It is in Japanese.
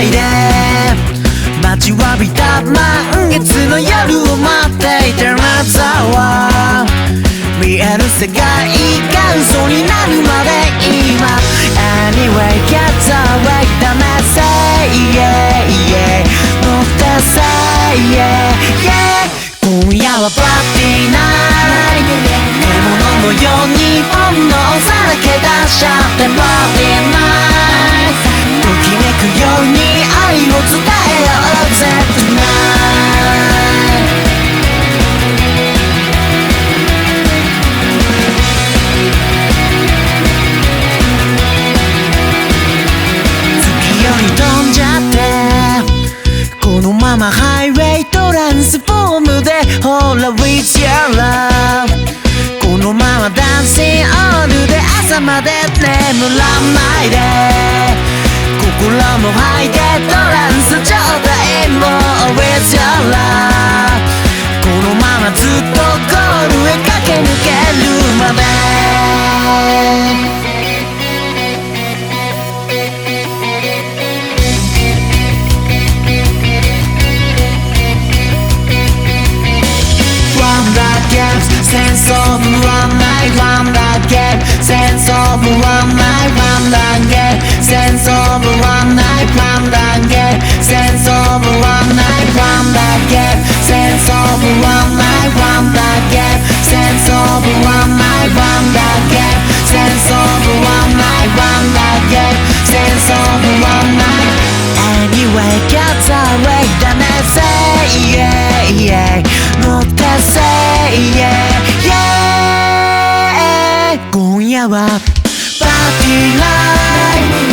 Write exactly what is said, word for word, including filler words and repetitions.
ないで待ちわびた満月の夜を待っていたなたは見える世界が嘘になるまで今 Anyway get away ダメ Say yeah yeah 乗って Say yeah yeah 今夜はパーティーナイト獣のように本能さらけ出しちゃって Party night ときめくように愛を伝えようぜ Tonight飛んじゃってこのままハイウェイトランスフォームでほら With your love このままダンシングオールで朝まで眠らないで心も吐いてトランス状態も With your love このままずっとゴールへ駆け抜けるまでSense of one night, one night, sense of one night, one night, sense of one night, one night, sense of one night, one night, sense of one night, one night, sense of one night, one night, sense of one night, one night, sense of one night. Anyway, get away, damn it, say yeah, yeah, not to say yeah.今夜はパーティーライフ